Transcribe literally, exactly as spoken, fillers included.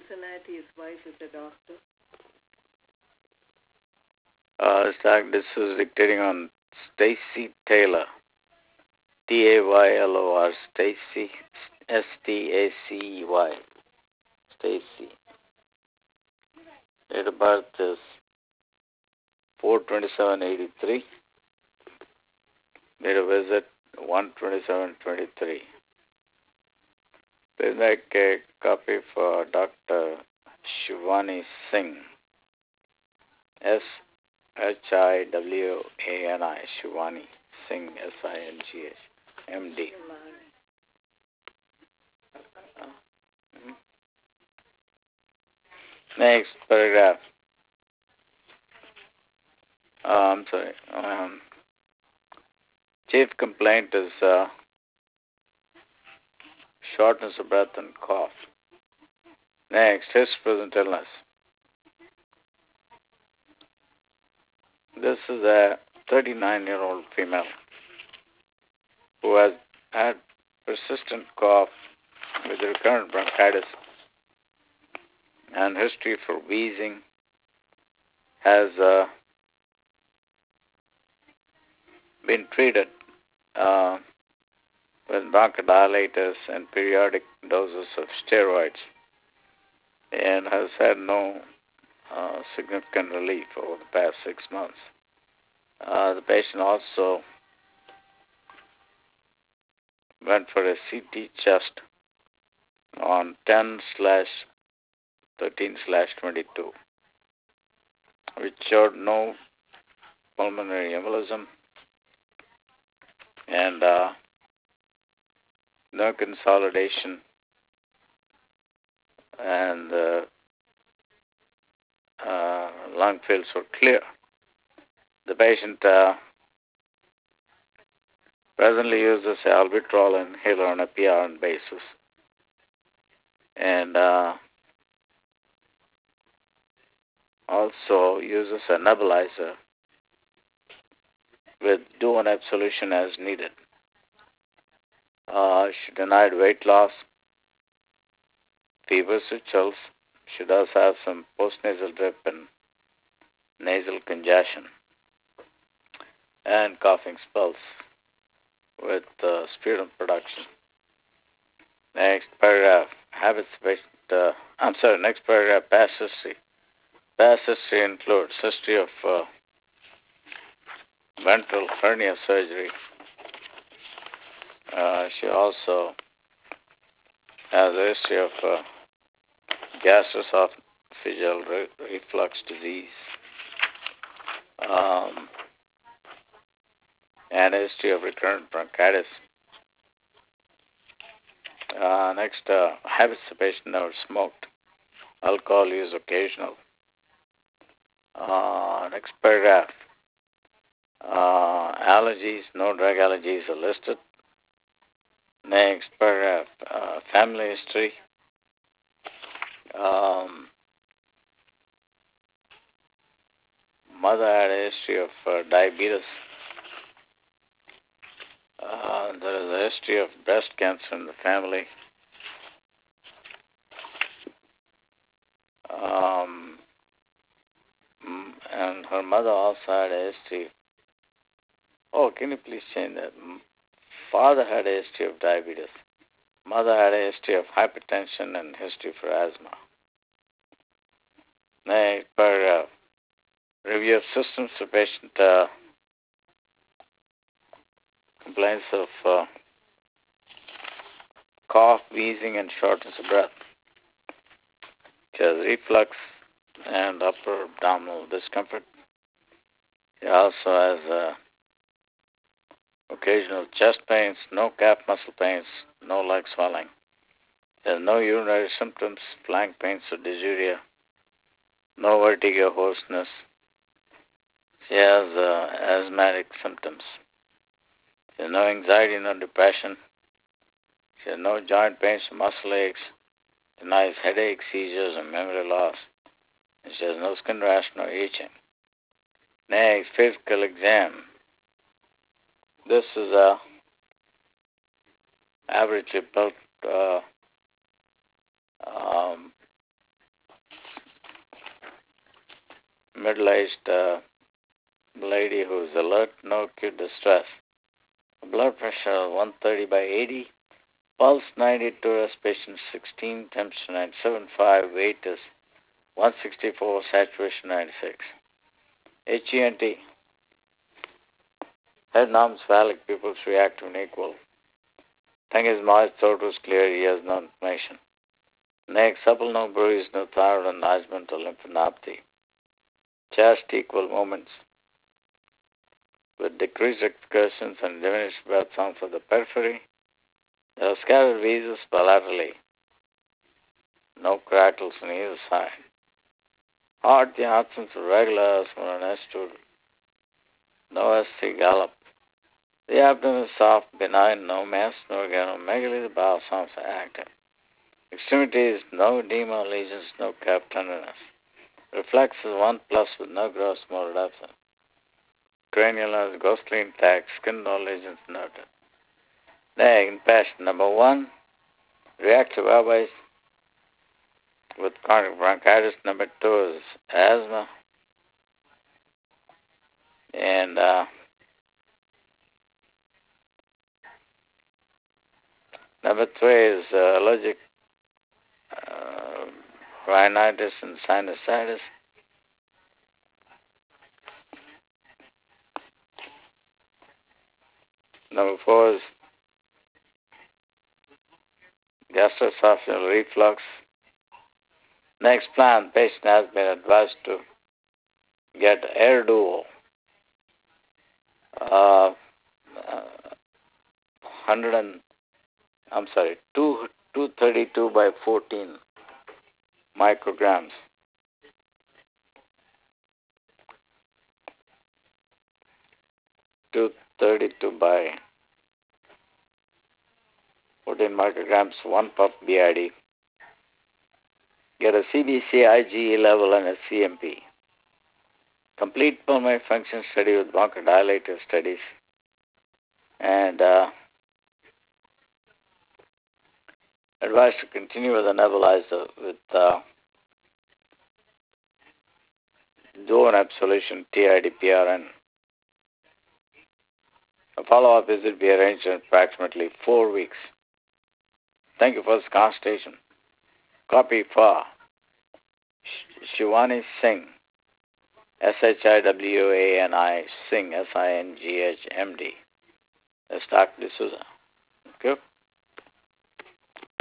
Cincinnati. His wife is a doctor. Uh, Zach, this is dictating on Stacy Taylor. T A Y L O R, Stacy, S T A C E Y, Stacy. Date of birth is four twenty-seven eighty-three. Date of visit one twenty-seven twenty-three. Please make a copy for Doctor Shivani Singh. S H I W A N I, Shivani Singh, S I N G H, M D. Next paragraph. Uh, I'm sorry. Um, chief complaint is uh, shortness of breath and cough. Next, his present illness. This is a thirty-nine-year-old female who has had persistent cough with recurrent bronchitis and history for wheezing, has uh, been treated uh, with bronchodilators and periodic doses of steroids, and has had no uh, significant relief over the past six months. Uh, the patient also went for a C T chest on ten slash thirteen slash twenty-two, which showed no pulmonary embolism and uh, no consolidation, and uh, uh, lung fields were clear. The patient uh, presently uses albuterol inhaler on a P R N basis, and uh, also uses a nebulizer with Duonep solution as needed. Uh, she denied weight loss, fevers or chills. She does have some postnasal drip and nasal congestion and coughing spells with uh, sputum production. Next paragraph, habits based, uh, I'm sorry, next paragraph, past history. Past history includes history of uh, ventral hernia surgery. Uh, she also has a history of uh, gastroesophageal re- reflux disease, um, and a history of recurrent bronchitis. Uh, next, uh, habits the patient never smoked. Alcohol use occasional. Uh, next paragraph. Uh, allergies, no drug allergies are listed. Next paragraph, uh, family history. Um, mother had a history of uh, diabetes. Uh, there is a history of breast cancer in the family. Um, and her mother also had a history. Oh, can you please change that? Father had a history of diabetes. Mother had a history of hypertension and history for asthma. Next paragraph. Review of systems for patient uh, complaints of uh, cough, wheezing, and shortness of breath. She has reflux and upper abdominal discomfort. She also has uh, occasional chest pains, no calf muscle pains, no leg swelling. She has no urinary symptoms, flank pains or dysuria, no vertigo, hoarseness. She has uh, asthmatic symptoms. She has no anxiety, no depression. She has no joint pains or muscle aches. Denies headaches, seizures, and memory loss. And she has no skin rash, no itching. Next, physical exam. This is a averagely built uh, um, middle-aged uh, lady who's alert, no acute distress. Blood pressure one thirty by eighty, pulse ninety-two, respiration sixteen, temperature ninety-seven point five, weight is one sixty-four, saturation ninety-six. H E N T, head norms phallic pupils reactive and equal. Tongue is moist, throat was clear, he has no inflammation. Neck, supple, no bruise, no thyroid enlargement or lymphadenopathy. Chest, equal movements with decreased excursions and diminished breath sounds of the periphery. There are scattered wheezes bilaterally. No crackles on either side. Heart, the absence of regular asthma and S two. No S C gallop. The abdomen is soft, benign, no mass, no organomegaly. The bowel sounds are active. Extremities, no edema lesions, no calf tenderness. Reflex is one plus with no gross motor deficit. Cranial nerves ghostly intact, skin no lesions noted. Neck impassion number one, reactive airways with chronic bronchitis. Number two is asthma. And uh, number three is uh, allergic uh, rhinitis and sinusitis. Number four is gastroesophageal reflux. Next plan, patient has been advised to get air duo. Uh, uh, hundred and I'm sorry, two two thirty two by fourteen micrograms. Two thirty two by fourteen micrograms, one puff B I D. Get a C B C IgE level and a C M P. Complete pulmonary function study with bronchodilator studies. And uh, advised to continue with a nebulizer with uh, Zoanab solution, T I D P R N. A follow-up visit be arranged in approximately four weeks. Thank you for this consultation. Copy for Shivani Singh, S H I W A N I, Singh, S I N G H M D. That's Doctor D'Souza. Okay.